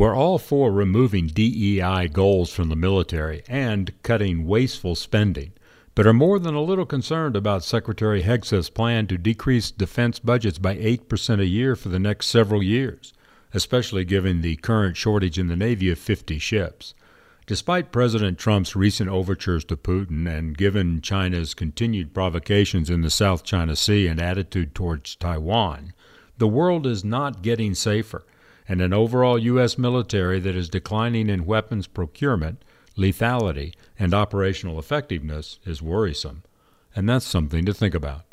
We're all for removing DEI goals from the military and cutting wasteful spending, but are more than a little concerned about Secretary Hegseth's plan to decrease defense budgets by 8% a year for the next several years, especially given the current shortage in the Navy of 50 ships. Despite President Trump's recent overtures to Putin and given China's continued provocations in the South China Sea and attitude towards Taiwan, the world is not getting safer, and an overall U.S. military that is declining in weapons procurement, lethality, and operational effectiveness is worrisome. And that's something to think about.